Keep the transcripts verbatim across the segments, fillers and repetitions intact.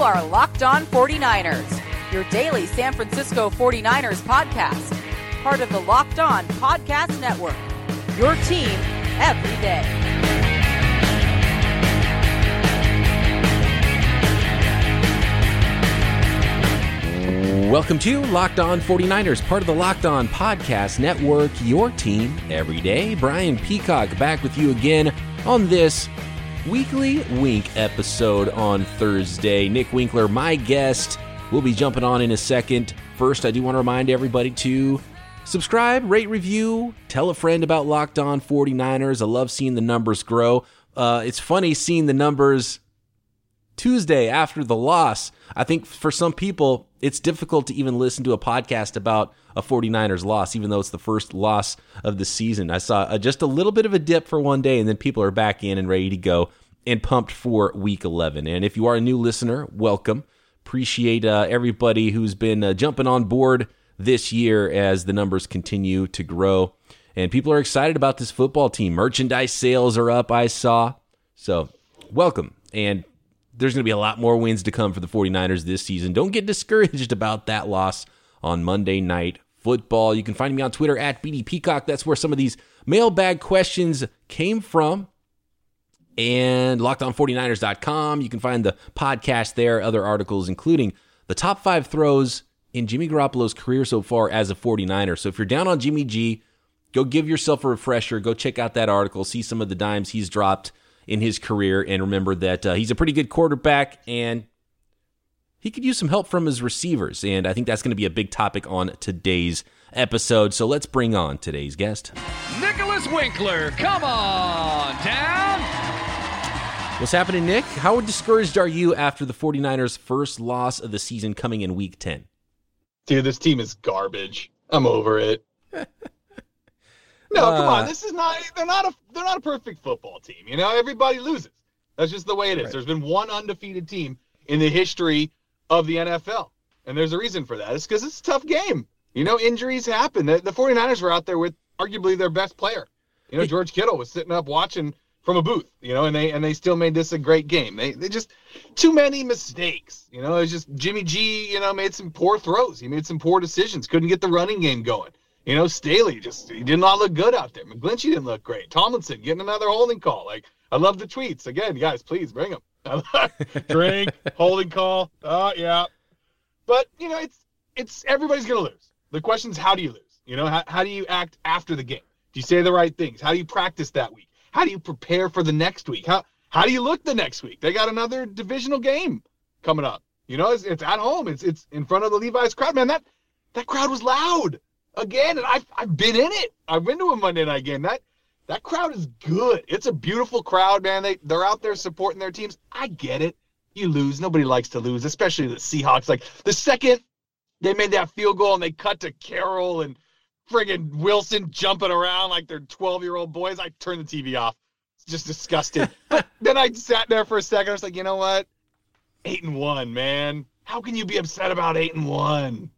are Locked On forty-niners, your daily San Francisco forty-niners podcast. Part of the Locked On Podcast Network, your team every day. Welcome to Locked On forty-niners, part of the Locked On Podcast Network, your team every day. Brian Peacock back with you again on this Weekly Wink episode on Thursday. Nick Winkler, my guest, will be jumping on in a second. First, I do want to remind everybody to subscribe, rate, review, tell a friend about Locked On forty-niners. I love seeing the numbers grow. Uh, it's funny seeing the numbers Tuesday after the loss. I think for some people, it's difficult to even listen to a podcast about a forty-niners loss, even though it's the first loss of the season. I saw uh, just a little bit of a dip for one day, and then people are back in and ready to go and pumped for week eleven. And if you are a new listener, welcome. Appreciate uh, everybody who's been uh, jumping on board this year as the numbers continue to grow. And people are excited about this football team. Merchandise sales are up, I saw. So, welcome. And there's going to be a lot more wins to come for the forty-niners this season. Don't get discouraged about that loss on Monday Night Football. You can find me on Twitter at B D Peacock. That's where some of these mailbag questions came from. And locked on forty-niners dot com. You can find the podcast there, other articles, including the top five throws in Jimmy Garoppolo's career so far as a forty-niner. So if you're down on Jimmy G, go give yourself a refresher. Go check out that article. See some of the dimes he's dropped in his career, and remember that uh, he's a pretty good quarterback, and he could use some help from his receivers, and I think that's going to be a big topic on today's episode. So let's bring on today's guest. Nicholas Winkler, come on down. What's happening, Nick? How discouraged are you after the forty-niners' first loss of the season coming in week ten? Dude, this team is garbage. I'm over it. No, come on. This is not. They're not a. They're not a perfect football team. You know, everybody loses. That's just the way it is. Right. There's been one undefeated team in the history of the N F L, and there's a reason for that. It's because it's a tough game. You know, injuries happen. The, the forty-niners were out there with arguably their best player. You know, George Kittle was sitting up watching from a booth. You know, and they and they still made this a great game. They they just too many mistakes. You know, it was just Jimmy G. You know, made some poor throws. He made some poor decisions. Couldn't get the running game going. You know, Staley just, he did not look good out there. McGlinchey didn't look great. Tomlinson getting another holding call. Like, I love the tweets. Again, guys, please bring them. Drink, holding call. Oh, yeah. But, you know, it's, it's, everybody's going to lose. The question is, how do you lose? You know, how, how do you act after the game? Do you say the right things? How do you practice that week? How do you prepare for the next week? How, how do you look the next week? They got another divisional game coming up. You know, it's, it's at home. It's, it's in front of the Levi's crowd. Man, that, that crowd was loud. Again, and I've, I've been in it. I've been to a Monday night game. That that crowd is good. It's a beautiful crowd, man. They, they're out there supporting their teams. I get it. You lose. Nobody likes to lose, especially the Seahawks. Like, the second they made that field goal and they cut to Carroll and friggin' Wilson jumping around like they're twelve-year-old boys, I turned the T V off. It's just disgusting. But then I sat there for a second. I was like, you know what? Eight and one, man. How can you be upset about eight and one?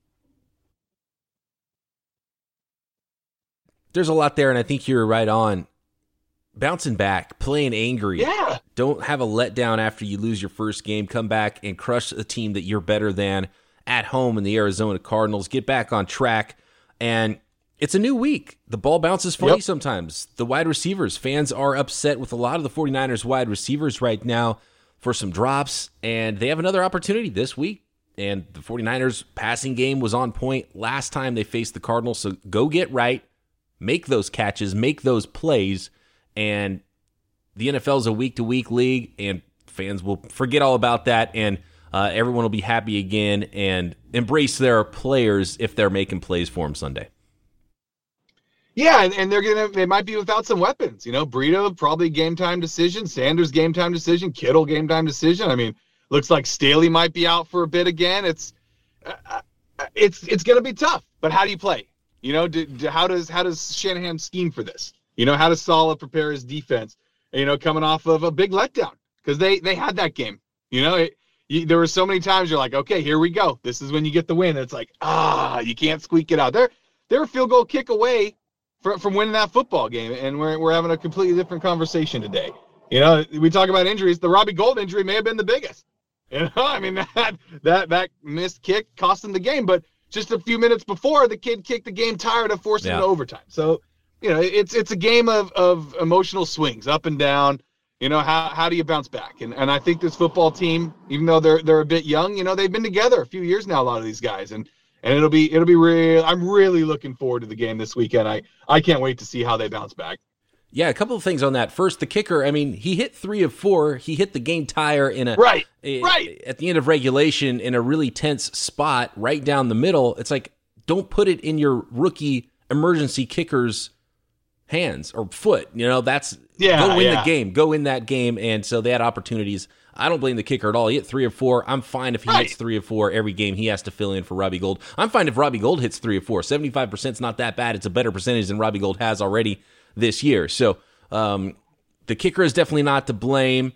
There's a lot there, and I think you're right on. Bouncing back, playing angry. Yeah. Don't have a letdown after you lose your first game. Come back and crush a team that you're better than at home in the Arizona Cardinals. Get back on track. And it's a new week. The ball bounces funny yep. sometimes. The wide receivers, fans are upset with a lot of the forty-niners wide receivers right now for some drops, and they have another opportunity this week. And the forty-niners passing game was on point last time they faced the Cardinals, so go get right. Make those catches, make those plays, and the N F L is a week-to-week league, and fans will forget all about that, and uh, everyone will be happy again and embrace their players if they're making plays for them Sunday. Yeah, and, and they're gonna they might be without some weapons. You know, Breida probably game time decision, Sanders game time decision, Kittle game time decision. I mean, looks like Staley might be out for a bit again. It's uh, it's it's gonna be tough, but how do you play? You know, do, do, how does how does Shanahan scheme for this? You know, how does Saleh prepare his defense? You know, coming off of a big letdown because they they had that game. You know, it, you, there were so many times you're like, okay, here we go. This is when you get the win. It's like, ah, you can't squeak it out. They're they're a field goal kick away from from winning that football game, and we're we're having a completely different conversation today. You know, we talk about injuries. The Robbie Gould injury may have been the biggest. You know, I mean, that that that missed kick cost him the game, but just a few minutes before, the kid kicked the game tire to force yeah. him to overtime. So, you know, it's it's a game of of emotional swings up and down. You know, how how do you bounce back? And and I think this football team, even though they're they're a bit young, you know, they've been together a few years now, a lot of these guys, and and it'll be it'll be real. I'm really looking forward to the game this weekend. I I can't wait to see how they bounce back. Yeah, a couple of things on that. First, the kicker, I mean, he hit three of four. He hit the game tire in a right, a, right. at the end of regulation in a really tense spot right down the middle. It's like, don't put it in your rookie emergency kicker's hands or foot. You know, that's yeah, go win yeah. the game. Go win that game. And so they had opportunities. I don't blame the kicker at all. He hit three of four. I'm fine if he right. hits three of four every game. He has to fill in for Robbie Gould. I'm fine if Robbie Gould hits three of four. seventy-five percent is not that bad. It's a better percentage than Robbie Gould has already this year. So um, the kicker is definitely not to blame.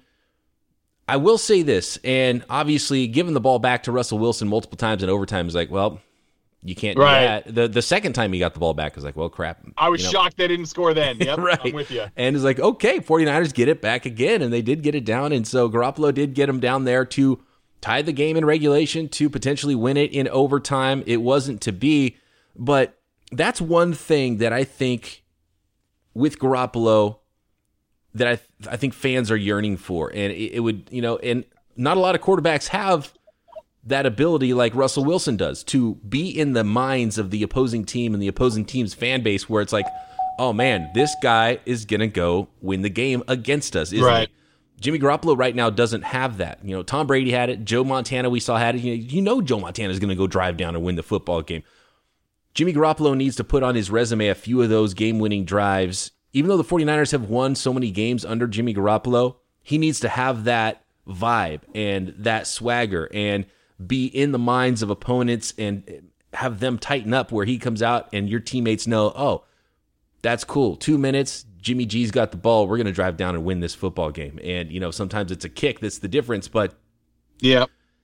I will say this, and obviously giving the ball back to Russell Wilson multiple times in overtime is like, well, you can't right. do that. The the second time he got the ball back is like, well, crap. I was you know? shocked they didn't score then. Yep, right. I'm with you. And it's like, okay, 49ers get it back again, and they did get it down, and so Garoppolo did get him down there to tie the game in regulation, to potentially win it in overtime. It wasn't to be, but that's one thing that I think with Garoppolo that I th- I think fans are yearning for, and it, it would, you know, and not a lot of quarterbacks have that ability like Russell Wilson does to be in the minds of the opposing team and the opposing team's fan base where it's like, oh man, this guy is going to go win the game against us, isn't right. he? Jimmy Garoppolo right now doesn't have that. You know, Tom Brady had it. Joe Montana we saw had it. You know, you know Joe Montana is going to go drive down and win the football game. Jimmy Garoppolo needs to put on his resume a few of those game-winning drives. Even though the 49ers have won so many games under Jimmy Garoppolo, he needs to have that vibe and that swagger and be in the minds of opponents and have them tighten up where he comes out and your teammates know, oh, that's cool. Two minutes, Jimmy G's got the ball. We're going to drive down and win this football game. And, you know, sometimes it's a kick that's the difference, but yeah,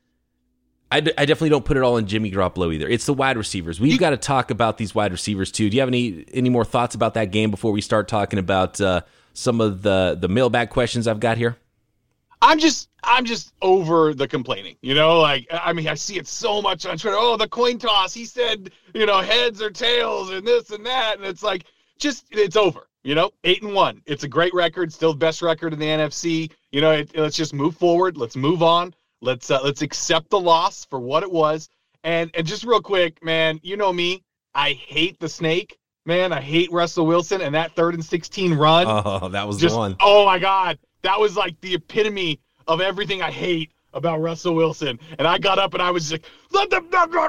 I, d- I definitely don't put it all in Jimmy Garoppolo either. It's the wide receivers. We've got to talk about these wide receivers too. Do you have any any more thoughts about that game before we start talking about uh, some of the, the mailbag questions I've got here? I'm just I'm just over the complaining, you know, like, I mean, I see it so much on Twitter. Oh, the coin toss. He said, you know, heads or tails and this and that. And it's like, just, it's over, you know, eight and one. It's a great record, still the best record in the N F C. You know, it, let's just move forward. Let's move on. Let's, uh, let's accept the loss for what it was. And, and just real quick, man, you know me, I hate the snake, man. I hate Russell Wilson and that third and sixteen run. Oh, that was just, the one. Oh my God. That was like the epitome of everything I hate about Russell Wilson. And I got up and I was like, let them,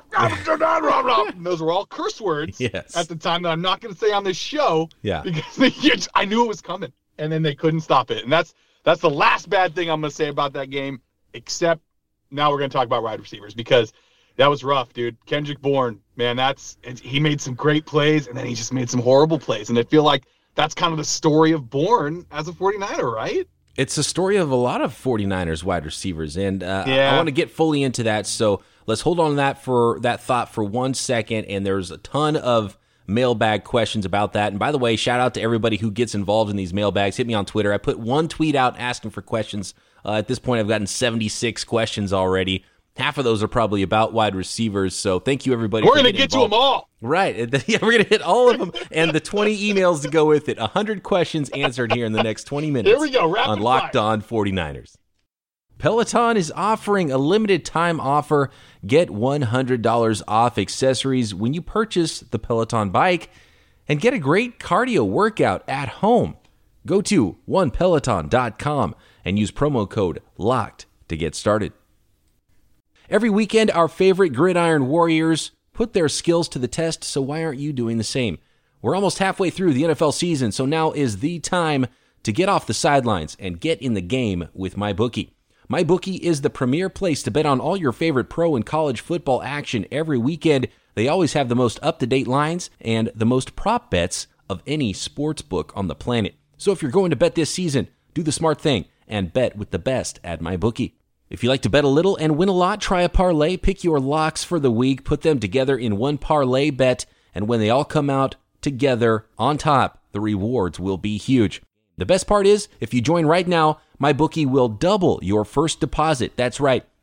and those were all curse words yes. at the time that I'm not going to say on this show. Yeah. Because I knew it was coming and then they couldn't stop it. And that's, that's the last bad thing I'm going to say about that game, except now we're going to talk about wide receivers because that was rough, dude. Kendrick Bourne, man, that's, he made some great plays and then he just made some horrible plays. And I feel like that's kind of the story of Bourne as a 49er, right? It's a story of a lot of 49ers wide receivers, and uh, yeah. I want to get fully into that, so let's hold on to that for that thought for one second, and there's a ton of mailbag questions about that. And by the way, shout out to everybody who gets involved in these mailbags. Hit me on Twitter. I put one tweet out asking for questions. Uh, at this point, I've gotten seventy-six questions already. Half of those are probably about wide receivers, so thank you, everybody. We're going to get to them all. Right. Yeah, we're going to hit all of them, and the twenty emails to go with it. one hundred questions answered here in the next twenty minutes. Here we go, rapid on Locked On 49ers. Peloton is offering a limited time offer. Get one hundred dollars off accessories when you purchase the Peloton bike and get a great cardio workout at home. Go to one peloton dot com and use promo code LOCKED to get started. Every weekend, our favorite gridiron warriors put their skills to the test, so why aren't you doing the same? We're almost halfway through the N F L season, so now is the time to get off the sidelines and get in the game with MyBookie. MyBookie is the premier place to bet on all your favorite pro and college football action every weekend. They always have the most up-to-date lines and the most prop bets of any sports book on the planet. So if you're going to bet this season, do the smart thing and bet with the best at MyBookie. If you like to bet a little and win a lot, try a parlay. Pick your locks for the week, put them together in one parlay bet, and when they all come out together on top, the rewards will be huge. The best part is, if you join right now, MyBookie will double your first deposit. That's right,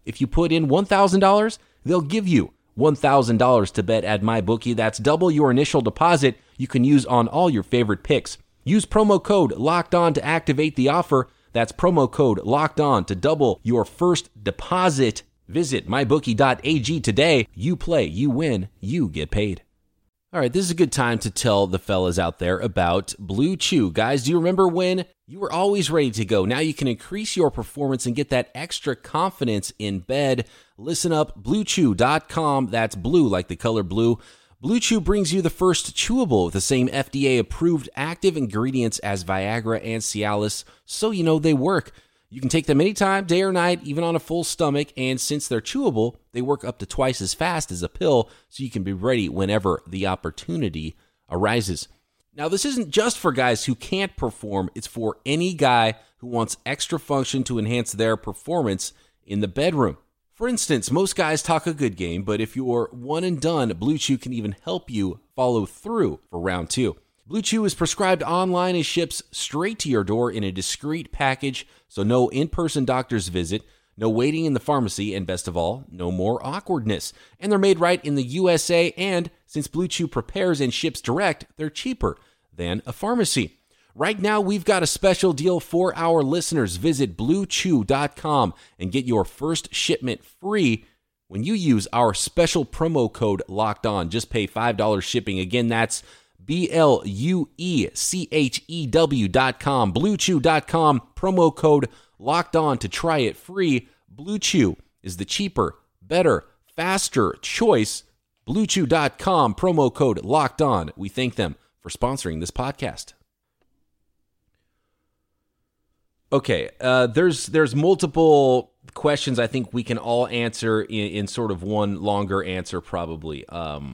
If you put in one thousand dollars, they'll give you one thousand dollars to bet at MyBookie. That's double your initial deposit you can use on all your favorite picks. Use promo code LOCKEDON to activate the offer. That's promo code LOCKEDON to double your first deposit. Visit my bookie dot a g today. You play, you win, you get paid. All right, this is a good time to tell the fellas out there about Blue Chew. Guys, do you remember when you were always ready to go? Now you can increase your performance and get that extra confidence in bed. Listen up, blue chew dot com. That's blue like the color blue. Blue Chew brings you the first chewable with the same F D A-approved active ingredients as Viagra and Cialis, so you know they work. You can take them anytime, day or night, even on a full stomach, and since they're chewable, they work up to twice as fast as a pill, so you can be ready whenever the opportunity arises. Now, this isn't just for guys who can't perform, it's for any guy who wants extra function to enhance their performance in the bedroom. For instance, most guys talk a good game, but if you're one and done, Blue Chew can even help you follow through for round two. Blue Chew is prescribed online and ships straight to your door in a discreet package, so no in-person doctor's visit, no waiting in the pharmacy, and best of all, no more awkwardness. And they're made right in the U S A, and since Blue Chew prepares and ships direct, they're cheaper than a pharmacy. Right now, we've got a special deal for our listeners. Visit blue chew dot com and get your first shipment free when you use our special promo code Locked On. Just pay five dollars shipping. Again, that's B L U E C H E W dot com, blue chew dot com, promo code Locked On to try it free. Blue Chew is the cheaper, better, faster choice. blue chew dot com, promo code Locked On. We thank them for sponsoring this podcast. Okay, uh, there's there's multiple questions I think we can all answer in, in sort of one longer answer probably. Um,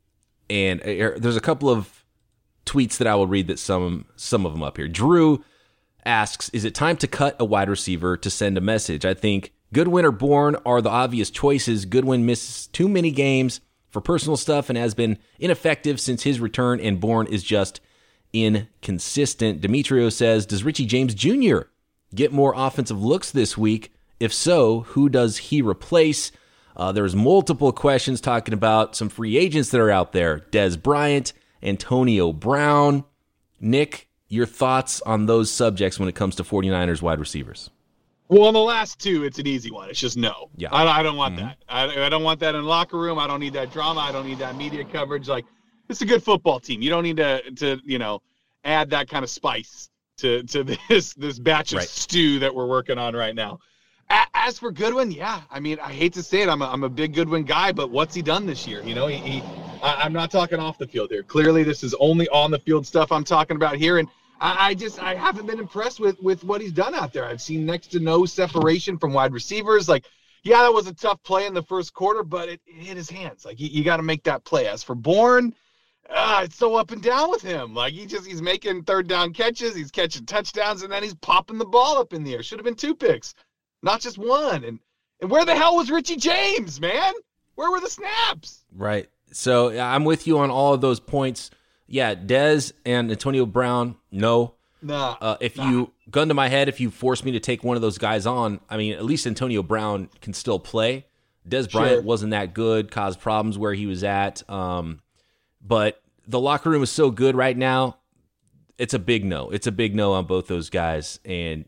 and uh, there's a couple of tweets that I will read that some some of them up here. Drew asks, is it time to cut a wide receiver to send a message? I think Goodwin or Bourne are the obvious choices. Goodwin misses too many games for personal stuff and has been ineffective since his return, and Bourne is just inconsistent. Demetrio says, does Richie James Junior get more offensive looks this week? If so, who does he replace? Uh, there's multiple questions talking about some free agents that are out there. Dez Bryant, Antonio Brown. Nick, your thoughts on those subjects when it comes to 49ers wide receivers? Well, on the last two, it's an easy one. It's just no. Yeah. I, I don't want mm-hmm. that. I, I don't want that in the locker room. I don't need that drama. I don't need that media coverage. Like, it's a good football team. You don't need to, to you know, add that kind of spice to to this this batch of right. stew that we're working on right now. A- as for Goodwin, yeah, I mean, I hate to say it, I'm a, I'm a big Goodwin guy, but what's he done this year? You know, he, he I, I'm not talking off the field here. Clearly, this is only on the field stuff I'm talking about here, and I, I just I haven't been impressed with with what he's done out there. I've seen next to no separation from wide receivers. Like, yeah, that was a tough play in the first quarter, but it, it hit his hands. Like, you, you got to make that play. As for Bourne, Uh, it's so up and down with him. Like, he just, he's making third down catches, he's catching touchdowns, and then he's popping the ball up in the air. Should have been two picks, not just one. And and where the hell was Richie James, man? Where were the snaps? Right. So I'm with you on all of those points. Yeah, Dez and Antonio Brown, no. Nah. Uh, if nah. you, gun to my head, if you force me to take one of those guys on, I mean, at least Antonio Brown can still play. Dez Bryant Sure. wasn't that good, caused problems where he was at. Um, But the locker room is so good right now, it's a big no. It's a big no on both those guys. And,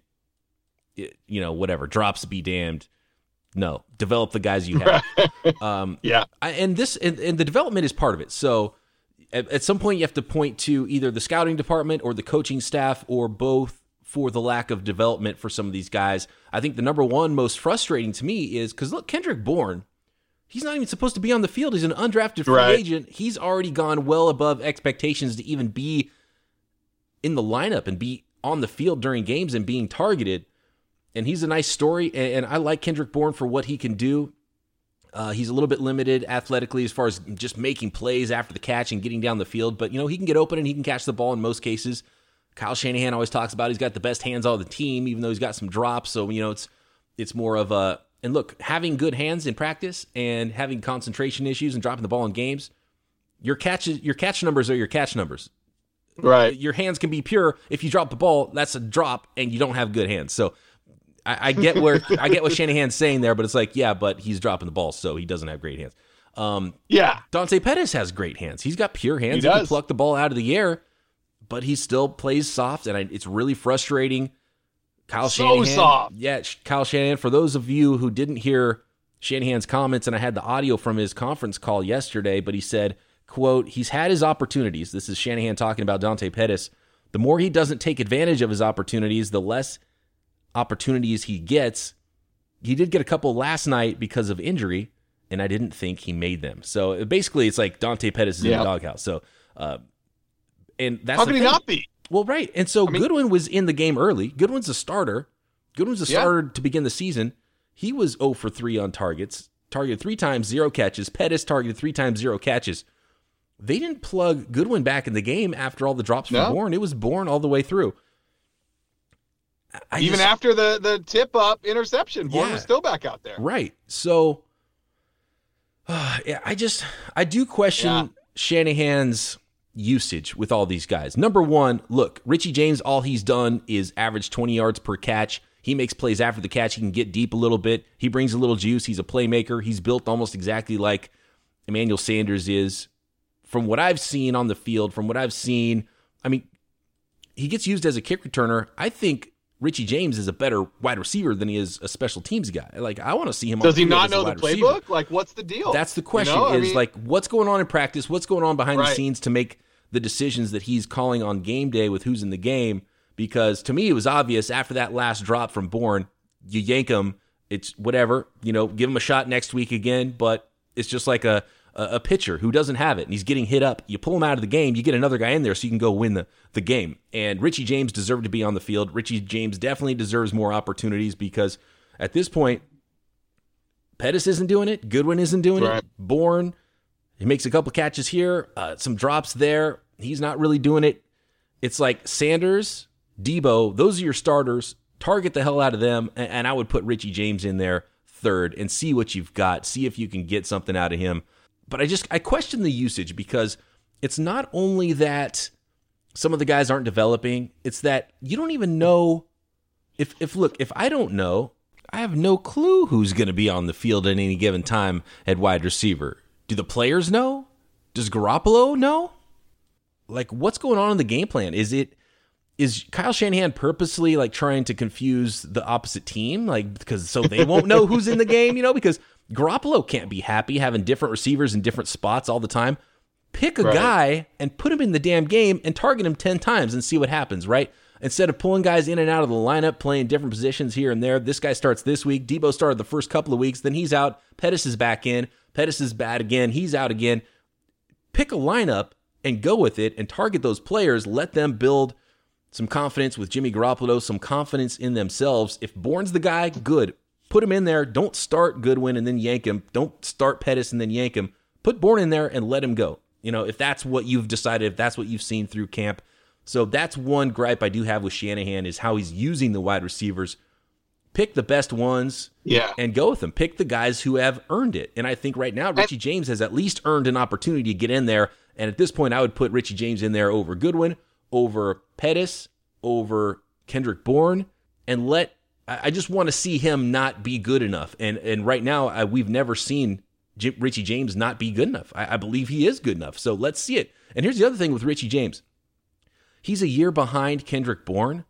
it, you know, whatever, drops be damned. No, develop the guys you have. um, Yeah. I, and this and, and the development is part of it. So at, at some point you have to point to either the scouting department or the coaching staff or both for the lack of development for some of these guys. I think the number one most frustrating to me is because, look, Kendrick Bourne, he's not even supposed to be on the field. He's an undrafted free Right. agent. He's already gone well above expectations to even be in the lineup and be on the field during games and being targeted. And he's a nice story, and, and I like Kendrick Bourne for what he can do. Uh, he's a little bit limited athletically as far as just making plays after the catch and getting down the field. But, you know, he can get open and he can catch the ball in most cases. Kyle Shanahan always talks about he's got the best hands on the team, even though he's got some drops. So, you know, it's it's more of a... And look, having good hands in practice and having concentration issues and dropping the ball in games, your catch your catch numbers are your catch numbers. Right. Your hands can be pure. If you drop the ball, that's a drop, and you don't have good hands. So I, I get where I get what Shanahan's saying there, but it's like, yeah, but he's dropping the ball, so he doesn't have great hands. Um, yeah. Dante Pettis has great hands. He's got pure hands. He, he does. can pluck the ball out of the air, but he still plays soft, and I, it's really frustrating. Kyle so Shanahan. soft. Yeah, Kyle Shanahan, for those of you who didn't hear Shanahan's comments, and I had the audio from his conference call yesterday, but he said, quote, he's had his opportunities. This is Shanahan talking about Dante Pettis. The more he doesn't take advantage of his opportunities, the less opportunities he gets. He did get a couple last night because of injury, and I didn't think he made them. So basically, it's like Dante Pettis is yeah. in the doghouse. So, uh, and that's how the could he thing. not be? Well, right. And so I mean, Goodwin was in the game early. Goodwin's a starter. Goodwin's a yeah. starter to begin the season. He was zero for three on targets, targeted three times, zero catches. Pettis targeted three times, zero catches. They didn't plug Goodwin back in the game after all the drops from no. Bourne. It was Bourne all the way through. I Even just, after the, the tip-up interception, Bourne yeah, was still back out there. Right. So, uh, yeah, I just, I do question yeah. Shanahan's usage with all these guys. Number one, look, Richie James, all he's done is average twenty yards per catch. He makes plays after the catch. He can get deep a little bit. He brings a little juice. He's a playmaker. He's built almost exactly like Emmanuel Sanders is. From what I've seen on the field, from what I've seen, I mean, he gets used as a kick returner. I think Richie James is a better wide receiver than he is a special teams guy. Like, I want to see him. Does on the he field not as a know the wide playbook? receiver. Like, what's the deal? That's the question. You know? Is I mean, like, what's going on in practice? What's going on behind right. the scenes to make the decisions that he's calling on game day with who's in the game? Because to me, it was obvious after that last drop from Bourne, you yank him. It's whatever, you know, give him a shot next week again. But it's just like a a pitcher who doesn't have it and he's getting hit up. You pull him out of the game, you get another guy in there so you can go win the, the game. And Richie James deserved to be on the field. Richie James definitely deserves more opportunities because at this point, Pettis isn't doing it. Goodwin isn't doing right. it. Bourne, he makes a couple catches here, uh, some drops there. He's not really doing it. It's like Sanders, Debo, those are your starters. Target the hell out of them, and, and I would put Richie James in there third and see what you've got. See if you can get something out of him. But I just, I question the usage because it's not only that some of the guys aren't developing, it's that you don't even know if, if look, if I don't know, I have no clue who's going to be on the field at any given time at wide receiver. Do the players know? Does Garoppolo know? Like, what's going on in the game plan? Is it, is Kyle Shanahan purposely like trying to confuse the opposite team? Like, because so they won't know who's in the game, you know, because Garoppolo can't be happy having different receivers in different spots all the time. Pick a right. guy and put him in the damn game and target him ten times and see what happens, right? Instead of pulling guys in and out of the lineup, playing different positions here and there. This guy starts this week. Debo started the first couple of weeks. Then he's out. Pettis is back in. Pettis is bad again. He's out again. Pick a lineup and go with it and target those players. Let them build some confidence with Jimmy Garoppolo, some confidence in themselves. If Bourne's the guy, good. Put him in there. Don't start Goodwin and then yank him. Don't start Pettis and then yank him. Put Bourne in there and let him go. You know, if that's what you've decided, if that's what you've seen through camp. So that's one gripe I do have with Shanahan is how he's using the wide receivers. Pick the best ones yeah. and go with them. Pick the guys who have earned it. And I think right now, Richie and, James has at least earned an opportunity to get in there. And at this point, I would put Richie James in there over Goodwin, over Pettis, over Kendrick Bourne, and let I just want to see him not be good enough. And and right now, I, we've never seen J- Richie James not be good enough. I, I believe he is good enough. So let's see it. And here's the other thing with Richie James. He's a year behind Kendrick Bourne.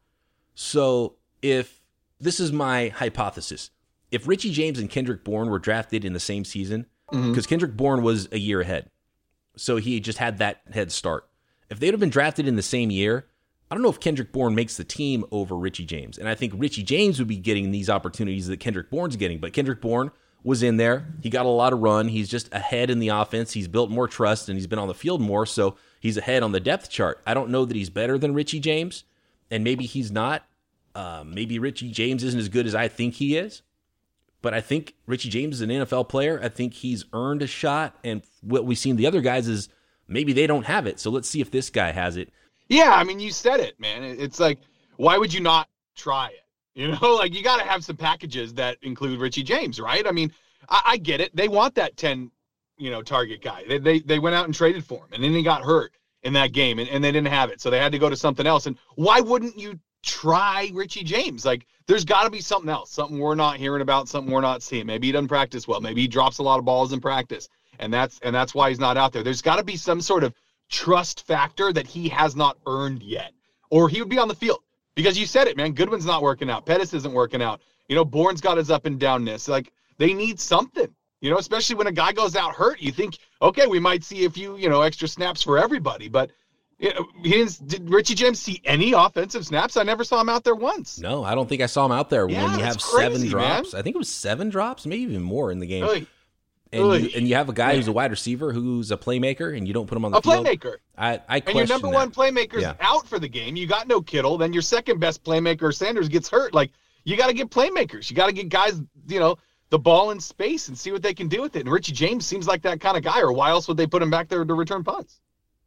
So if this is my hypothesis, if Richie James and Kendrick Bourne were drafted in the same season, because mm-hmm. Kendrick Bourne was a year ahead, so he just had that head start. If they'd have been drafted in the same year, I don't know if Kendrick Bourne makes the team over Richie James. And I think Richie James would be getting these opportunities that Kendrick Bourne's getting. But Kendrick Bourne was in there. He got a lot of run. He's just ahead in the offense. He's built more trust, and he's been on the field more, so he's ahead on the depth chart. I don't know that he's better than Richie James, and maybe he's not. Uh, maybe Richie James isn't as good as I think he is. But I think Richie James is an N F L player. I think he's earned a shot, and what we've seen the other guys is maybe they don't have it. So let's see if this guy has it. Yeah, I mean, you said it, man. It's like, why would you not try it? You know, like you got to have some packages that include Richie James, right? I mean, I, I get it. They want that ten, you know, target guy. They, they they went out and traded for him, and then he got hurt in that game, and, and they didn't have it, so they had to go to something else. And why wouldn't you try Richie James. Like, there's got to be something else, something we're not hearing about, something we're not seeing. Maybe he doesn't practice well. Maybe he drops a lot of balls in practice, and that's and that's why he's not out there. There's got to be some sort of trust factor that he has not earned yet, or he would be on the field. Because you said it, man. Goodwin's not working out. Pettis isn't working out. You know, Bourne's got his up and downness. Like, they need something. You know, especially when a guy goes out hurt, you think, okay, we might see a few, you know, extra snaps for everybody. But you know, he didn't, did Richie James see any offensive snaps? I never saw him out there once. No, I don't think I saw him out there yeah, when you have crazy, seven drops. Man. I think it was seven drops, maybe even more in the game. Really? And, really? You, and you have a guy man. who's a wide receiver who's a playmaker, and you don't put him on the a field. A playmaker. I, I and your number that. one playmaker's yeah. out for the game. You got no Kittle. Then your second best playmaker, Sanders, gets hurt. Like, you got to get playmakers. You got to get guys, you know, the ball in space and see what they can do with it. And Richie James seems like that kind of guy, or why else would they put him back there to return punts?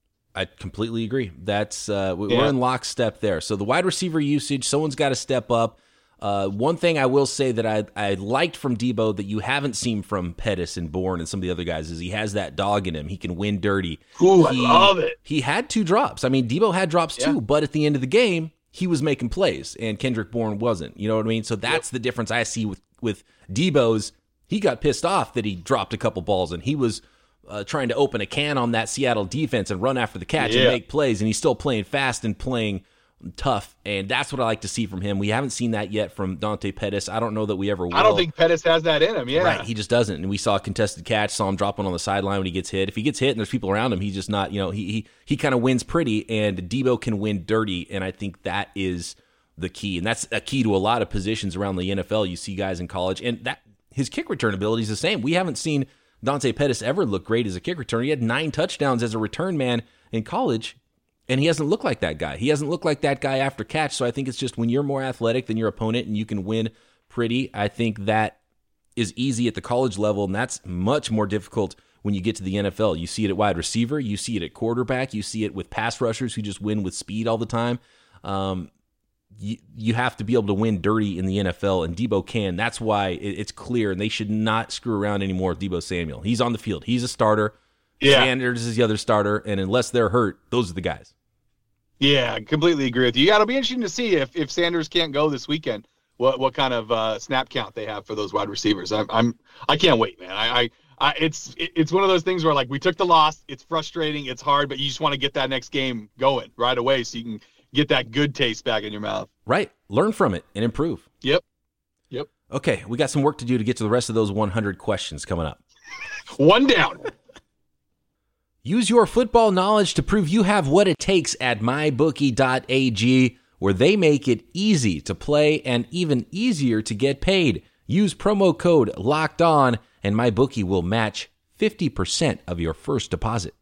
I completely agree. That's uh, we're yeah. in lockstep there. So the wide receiver usage, someone's got to step up. Uh, one thing I will say that I I liked from Debo that you haven't seen from Pettis and Bourne and some of the other guys is he has that dog in him. He can win dirty. Ooh, he, I love it. He had two drops. I mean, Debo had drops yeah. too, but at the end of the game, he was making plays, and Kendrick Bourne wasn't. You know what I mean? So that's yep. the difference I see with, with Debo's. He got pissed off that he dropped a couple balls, and he was uh, trying to open a can on that Seattle defense and run after the catch yeah. and make plays, and he's still playing fast and playing tough, and that's what I like to see from him. We haven't seen that yet from Dante Pettis. I don't know that we ever will. I don't think Pettis has that in him, yeah. Right, he just doesn't, and we saw a contested catch, saw him drop one on the sideline when he gets hit. If he gets hit and there's people around him, he's just not, you know, he he, he kind of wins pretty, and Debo can win dirty, and I think that is the key, and that's a key to a lot of positions around the N F L. You see guys in college, and that his kick return ability is the same. We haven't seen Dante Pettis ever look great as a kick returner. He had nine touchdowns as a return man in college, and he hasn't looked like that guy. He hasn't looked like that guy after catch, so I think it's just when you're more athletic than your opponent and you can win pretty, I think that is easy at the college level, and that's much more difficult when you get to the N F L. You see it at wide receiver, you see it at quarterback, you see it with pass rushers who just win with speed all the time. Um, You, you have to be able to win dirty in the N F L, and Debo can. That's why it, it's clear, and they should not screw around anymore with Debo Samuel. He's on the field. He's a starter. Yeah. Sanders is the other starter, and unless they're hurt, those are the guys. Yeah, completely agree with you. Yeah, it'll be interesting to see if, if Sanders can't go this weekend, what what kind of uh, snap count they have for those wide receivers. I'm, I'm I can't wait, man. I, I, I it's it, it's one of those things where, like, we took the loss. It's frustrating. It's hard, but you just want to get that next game going right away so you can get that good taste back in your mouth. Right. Learn from it and improve. Yep. Yep. Okay, we got some work to do to get to the rest of those one hundred questions coming up. One down. Use your football knowledge to prove you have what it takes at my bookie dot a g, where they make it easy to play and even easier to get paid. Use promo code LOCKEDON, and MyBookie will match fifty percent of your first deposit.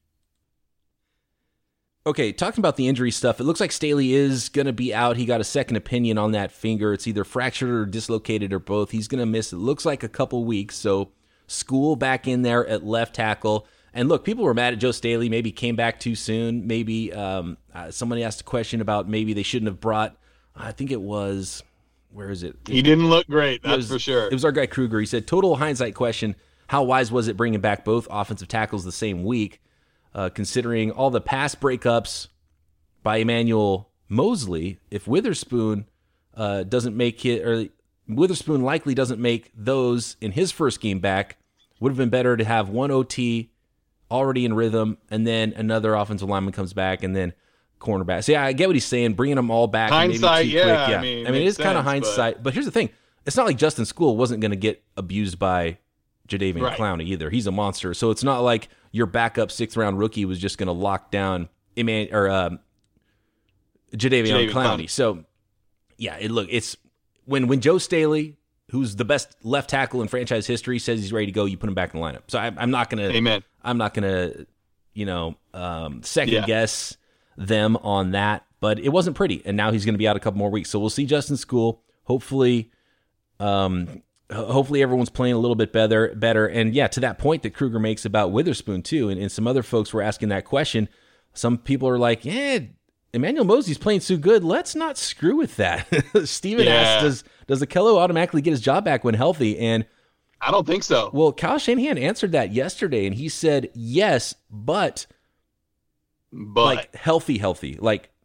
Okay, talking about the injury stuff, it looks like Staley is going to be out. He got a second opinion on that finger. It's either fractured or dislocated or both. He's going to miss, it looks like, a couple weeks. So School back in there at left tackle. And look, people were mad at Joe Staley. Maybe came back too soon. Maybe um, uh, somebody asked a question about maybe they shouldn't have brought, I think it was, where is it? He didn't look great, that's was, for sure. It was our guy Kruger. He said, total hindsight question, how wise was it bringing back both offensive tackles the same week? Uh, considering all the pass breakups by Emmanuel Mosley, if Witherspoon uh, doesn't make it, or Witherspoon likely doesn't make those in his first game back, would have been better to have one O T already in rhythm, and then another offensive lineman comes back, and then cornerback. So yeah, I get what he's saying, bringing them all back. Hindsight, maybe too yeah, quick. yeah. I mean, I mean, it is kind of sense, hindsight, but... but here's the thing: it's not like Justin School wasn't going to get abused by Jadeveon right. Clowney either. He's a monster, so it's not like your backup sixth round rookie was just going to lock down Eman- or um, Jadeveon, Jadeveon Clowney. Clowney. So yeah, it, look, it's when when Joe Staley, who's the best left tackle in franchise history, says he's ready to go, you put him back in the lineup. So I, I'm not going to, Amen. I'm not going to, you know, um, second yeah. guess them on that. But it wasn't pretty, and now he's going to be out a couple more weeks. So we'll see Justin School. Hopefully, um, hopefully everyone's playing a little bit better. Better, and yeah, to that point that Kruger makes about Witherspoon too, and, and some other folks were asking that question. Some people are like, "Yeah, Emmanuel Mosley's playing so good. Let's not screw with that." Steven yeah. asked, "Does does Akello automatically get his job back when healthy?" And I don't think so. Well, Kyle Shanahan answered that yesterday, and he said yes, but but like healthy, healthy, like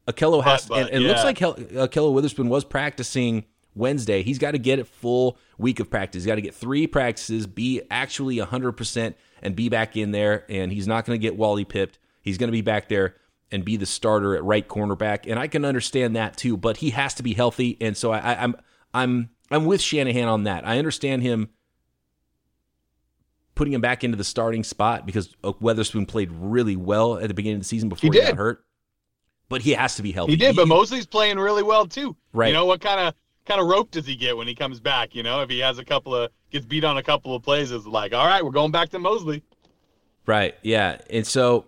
Ahkello has, But- but, and it looks yeah. like Hel- Ahkello Witherspoon was practicing Wednesday. He's got to get a full week of practice. He's got to get three practices, be actually one hundred percent, and be back in there. And he's not going to get Wally pipped. He's going to be back there and be the starter at right cornerback. And I can understand that too, but he has to be healthy. And so I, I, I'm I'm I'm with Shanahan on that. I understand him putting him back into the starting spot because Witherspoon played really well at the beginning of the season before He he, did. got hurt. But he has to be healthy. He did, but Mosley's playing really well too. Right. You know, what kind of kind of rope does he get when he comes back? You know, if he has a couple of gets beat on a couple of plays, it's like, all right, we're going back to Mosley. Right, yeah. And so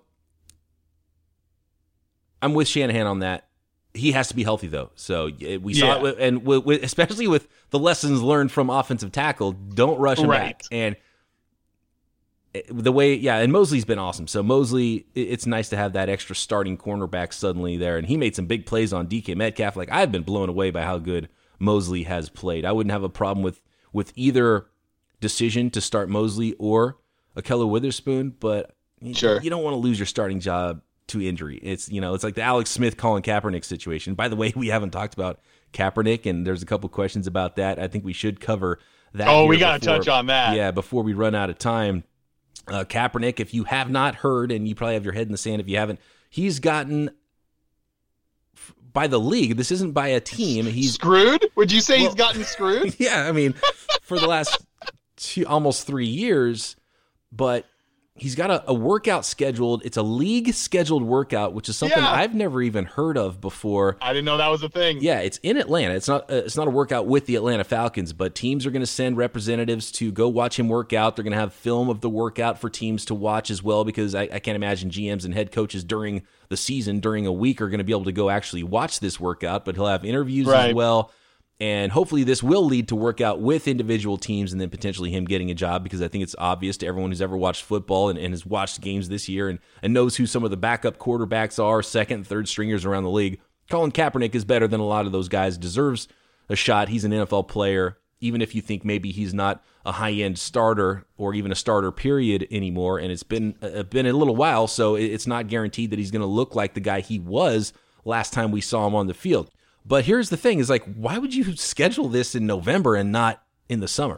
I'm with Shanahan on that. He has to be healthy, though. So we saw Yeah. it, with, and with, with, especially with the lessons learned from offensive tackle, don't rush him Right. back. And the way, yeah, and Mosley's been awesome. So Mosley, it- it's nice to have that extra starting cornerback suddenly there. And he made some big plays on D K Metcalf. Like, I've been blown away by how good Mosley has played. I wouldn't have a problem with, with either decision to start Mosley or Ahkello Witherspoon, but you- Sure. you don't want to lose your starting job to injury. It's, you know, it's like the Alex Smith, Colin Kaepernick situation. By the way, we haven't talked about Kaepernick, and there's a couple questions about that. I think we should cover that. Oh, here we got to before- touch on that. Yeah, before we run out of time. Uh, Kaepernick, if you have not heard, and you probably have your head in the sand if you haven't, he's gotten f- by the league. This isn't by a team. He's Screwed? Would you say Well- he's gotten screwed? yeah, I mean, for the last two, almost three years, but he's got a, a workout scheduled. It's a league scheduled workout, which is something Yeah. I've never even heard of before. I didn't know that was a thing. Yeah, it's in Atlanta. It's not. Uh, it's not a workout with the Atlanta Falcons, but teams are going to send representatives to go watch him work out. They're going to have film of the workout for teams to watch as well, because I, I can't imagine G Ms and head coaches during the season, during a week, are going to be able to go actually watch this workout. But he'll have interviews as Right. well. And hopefully this will lead to workout with individual teams and then potentially him getting a job, because I think it's obvious to everyone who's ever watched football and, and has watched games this year and, and knows who some of the backup quarterbacks are, second and third stringers around the league. Colin Kaepernick is better than a lot of those guys, deserves a shot. He's an N F L player, even if you think maybe he's not a high-end starter or even a starter period anymore, and it's been, uh, been a little while, so it- it's not guaranteed that he's going to look like the guy he was last time we saw him on the field. But here's the thing, is like, why would you schedule this in November and not in the summer?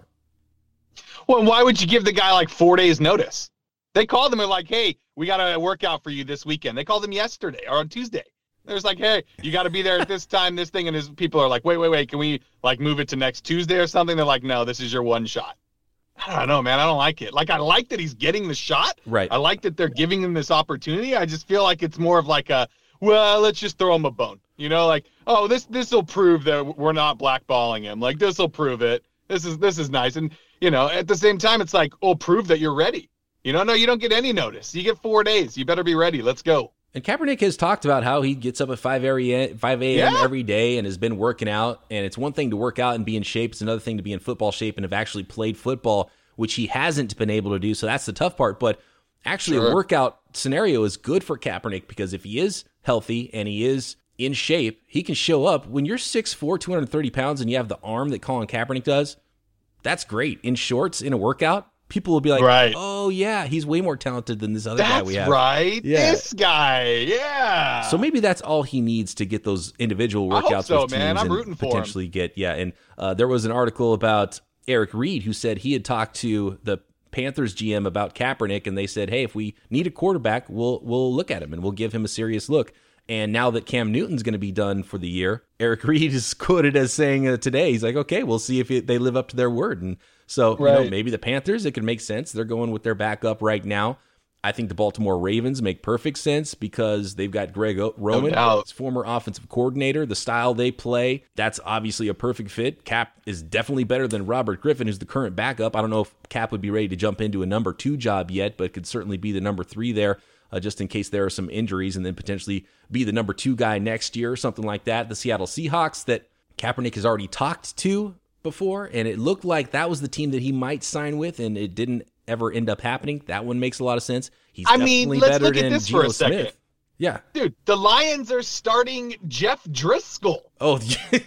Well, why would you give the guy like four days notice? They called him and like, hey, we got a workout for you this weekend. They called him yesterday or on Tuesday. There's like, hey, you got to be there at this time, this thing. And his people are like, wait, wait, wait. Can we like move it to next Tuesday or something? They're like, no, this is your one shot. I don't know, man. I don't like it. Like, I like that he's getting the shot. Right. I like that they're giving him this opportunity. I just feel like it's more of like a, well, let's just throw him a bone. You know, like, oh, this this will prove that we're not blackballing him. Like, this will prove it. This is this is nice. And, you know, at the same time, it's like, oh, prove that you're ready. You know, no, you don't get any notice. You get four days. You better be ready. Let's go. And Kaepernick has talked about how he gets up at five a.m. Yeah. every day and has been working out. And it's one thing to work out and be in shape. It's another thing to be in football shape and have actually played football, which he hasn't been able to do. So that's the tough part. But actually, Sure. a workout scenario is good for Kaepernick, because if he is healthy and he is in shape, he can show up. When you're six foot four, two hundred thirty pounds, and you have the arm that Colin Kaepernick does, that's great. In shorts, in a workout, people will be like, Right. oh, yeah, he's way more talented than this other guy That's we have. right. Yeah. This guy. Yeah. So maybe that's all he needs to get those individual I hope workouts so, with man. teams I'm and rooting for him. potentially get, yeah. And uh, there was an article about Eric Reed who said he had talked to the Panthers G M about Kaepernick, and they said, hey, if we need a quarterback, we'll we'll look at him and we'll give him a serious look. And now that Cam Newton's going to be done for the year, Eric Reed is quoted as saying uh, today, he's like, okay, we'll see if it, they live up to their word. And so, you know, Right. maybe the Panthers, it could make sense. They're going with their backup right now. I think the Baltimore Ravens make perfect sense because they've got Greg o- Roman, doubt. his former offensive coordinator. The style they play, that's obviously a perfect fit. Cap is definitely better than Robert Griffin, who's the current backup. I don't know if Cap would be ready to jump into a number two job yet, but could certainly be the number three there, uh, just in case there are some injuries, and then potentially be the number two guy next year or something like that. The Seattle Seahawks that Kaepernick has already talked to before, and it looked like that was the team that he might sign with, and it didn't ever end up happening. That one makes a lot of sense. He's I mean, definitely let's better look at than this for Geno a second. Smith. Yeah. Dude, the Lions are starting Jeff Driscoll. Oh,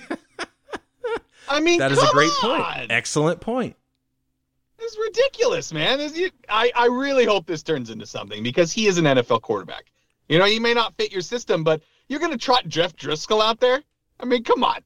I mean, that is a come great on. point. Excellent point. It's ridiculous, man. Is you, I, I really hope this turns into something, because he is an N F L quarterback. You know, he may not fit your system, but You're going to trot Jeff Driscoll out there? I mean, come on.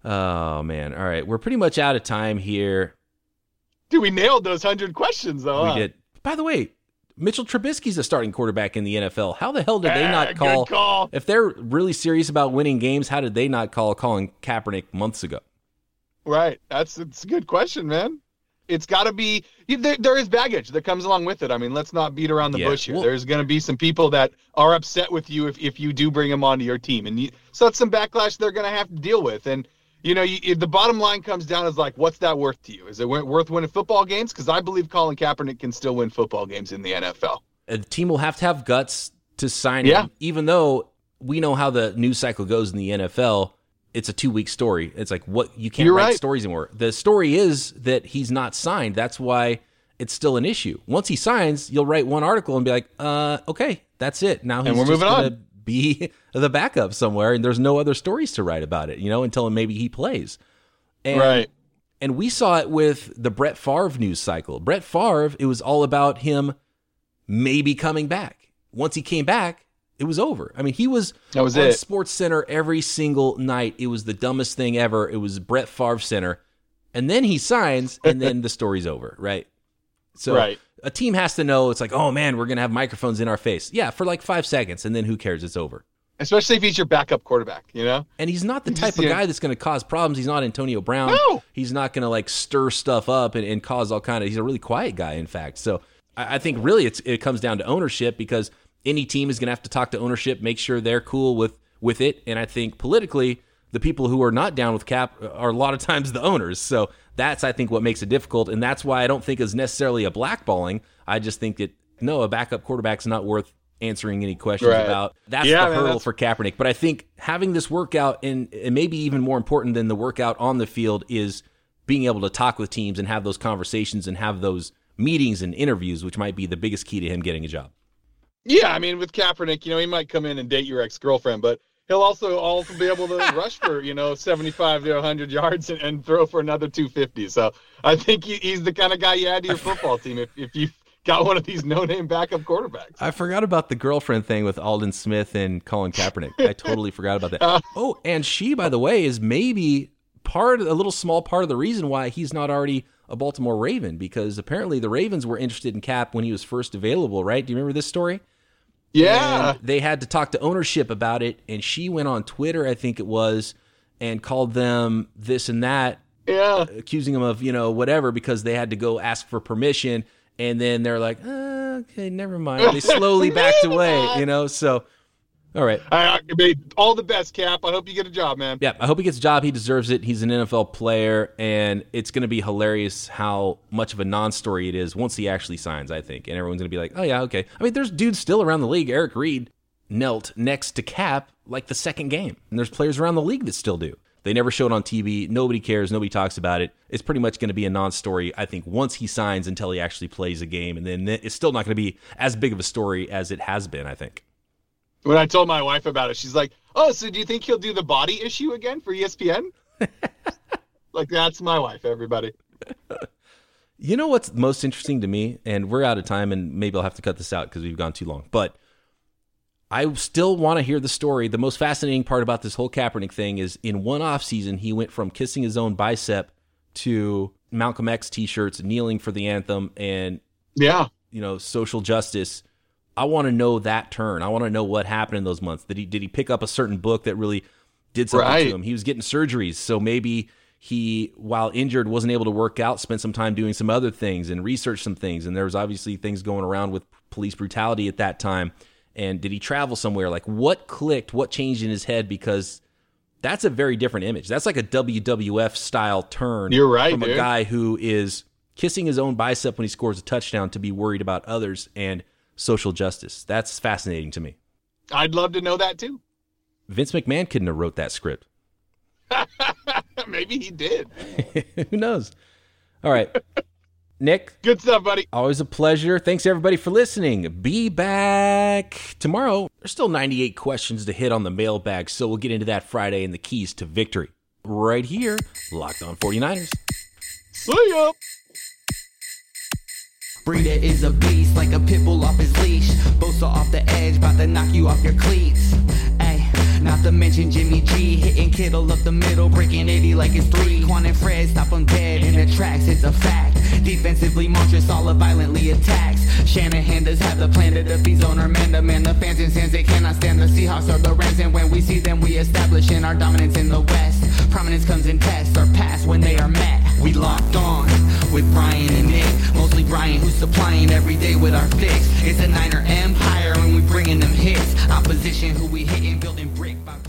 Oh, man. All right. We're pretty much out of time here. Dude, we nailed those one hundred questions, though. We huh? did. By the way, Mitchell Trubisky's a starting quarterback in the N F L. How the hell did they ah, not call, good call? If they're really serious about winning games, how did they not call Colin Kaepernick months ago? Right. That's it's a good question, man. It's got to be there, there is baggage that comes along with it. I mean, let's not beat around the Yeah. bush here. Well, There's going to be some people that are upset with you if, if you do bring them onto your team. And you, so that's some backlash they're going to have to deal with. And, you know, you, the bottom line comes down is like, what's that worth to you? Is it worth winning football games? Because I believe Colin Kaepernick can still win football games in the N F L. A team will have to have guts to sign Yeah. him, even though we know how the news cycle goes in the N F L. It's a two-week story. It's like, what you can't You're write right. stories anymore. The story is that he's not signed. That's why it's still an issue. Once he signs, you'll write one article and be like, uh, okay, that's it. Now he's And we're just moving gonna on. be the backup somewhere, and there's no other stories to write about it, you know, until maybe he plays. And, Right. And we saw it with the Brett Favre news cycle. Brett Favre, it was all about him maybe coming back. Once he came back, it was over. I mean, he was, That was on it. Sports Center every single night. It was the dumbest thing ever. It was Brett Favre Center. And then he signs, and then the story's over, right? So Right. a team has to know, it's like, oh, man, we're going to have microphones in our face. Yeah, for like five seconds, and then who cares? It's over. Especially if he's your backup quarterback, you know? And he's not the You type just- of yeah. guy that's going to cause problems. He's not Antonio Brown. No. He's not going to like stir stuff up and, and cause all kind of. He's a really quiet guy, in fact. So I, I think really it's it comes down to ownership, because any team is going to have to talk to ownership, make sure they're cool with with it. And I think politically, the people who are not down with Cap are a lot of times the owners. So that's, I think, what makes it difficult. And that's why I don't think it's necessarily a blackballing. I just think that, no, a backup quarterback's not worth answering any questions Right. about. That's Yeah, the man, hurdle that's- for Kaepernick. But I think having this workout, and, and maybe even more important than the workout on the field, is being able to talk with teams and have those conversations and have those meetings and interviews, which might be the biggest key to him getting a job. Yeah, I mean, with Kaepernick, you know, he might come in and date your ex-girlfriend, but he'll also also be able to rush for, you know, seventy-five to one hundred yards and, and throw for another two fifty. So I think he, he's the kind of guy you add to your football team if, if you've got one of these no-name backup quarterbacks. I forgot about the girlfriend thing with Aldon Smith and Colin Kaepernick. I totally forgot about that. Oh, and she, by the way, is maybe part, a little small part of the reason why he's not already a Baltimore Raven, because apparently the Ravens were interested in Cap when he was first available, right? Do you remember this story? Yeah. And they had to talk to ownership about it, and she went on Twitter, I think it was, and called them this and that, Yeah. accusing them of, you know, whatever, because they had to go ask for permission, and then they're like, uh, okay, never mind. They slowly backed away, you know, so, all right. I, I mean, all the best, Cap. I hope you get a job, man. Yeah, I hope he gets a job. He deserves it. He's an N F L player, and it's going to be hilarious how much of a non-story it is once he actually signs, I think. And everyone's going to be like, oh, yeah, okay. I mean, there's dudes still around the league. Eric Reed knelt next to Cap like the second game. And there's players around the league that still do. They never show it on T V. Nobody cares. Nobody talks about it. It's pretty much going to be a non-story, I think, once he signs until he actually plays a game. And then it's still not going to be as big of a story as it has been, I think. When I told my wife about it, she's like, oh, so do you think he'll do the body issue again for E S P N? Like, that's my wife, everybody. You know what's most interesting to me, and we're out of time, and maybe I'll have to cut this out because we've gone too long, but I still want to hear the story. The most fascinating part about this whole Kaepernick thing is in one offseason, he went from kissing his own bicep to Malcolm X t-shirts, kneeling for the anthem, and, Yeah. you know, social justice. I want to know that turn. I want to know what happened in those months. Did he did he pick up a certain book that really did something Right. to him? He was getting surgeries, so maybe he, while injured, wasn't able to work out, spent some time doing some other things and researched some things. And there was obviously things going around with police brutality at that time. And did he travel somewhere? Like, what clicked? What changed in his head? Because that's a very different image. That's like a W W F style turn. You're right, from a dude. guy who is kissing his own bicep when he scores a touchdown to be worried about others and social justice. That's fascinating to me. I'd love to know that, too. Vince McMahon couldn't have wrote that script. Maybe he did. Who knows? All right. Nick, Good stuff, buddy. always a pleasure. Thanks, everybody, for listening. Be back tomorrow. There's still ninety-eight questions to hit on the mailbag, so we'll get into that Friday and the keys to victory. Right here, Locked On forty-niners. See ya. Breeder is a beast, like a pit bull off his leash. Bosa off the edge, bout to knock you off your cleats. Ay, Not to mention Jimmy G hitting Kittle up the middle, breaking eighty like it's three. Quan and Fred stop him dead in the tracks, it's a fact. Defensively, Montresala violently attacks. Shanahan does have the plan to defeat Zoner Manda. Man, the fans in Sands, they cannot stand the Seahawks or the Rams. And when we see them, we establish in our dominance in the West. Prominence comes in tests or pass when they are met. We locked on with Brian and Nick. Mostly Brian, who's supplying every day with our fix. It's a Niner empire and we bringing them hits. Opposition, who we hitting, building brick by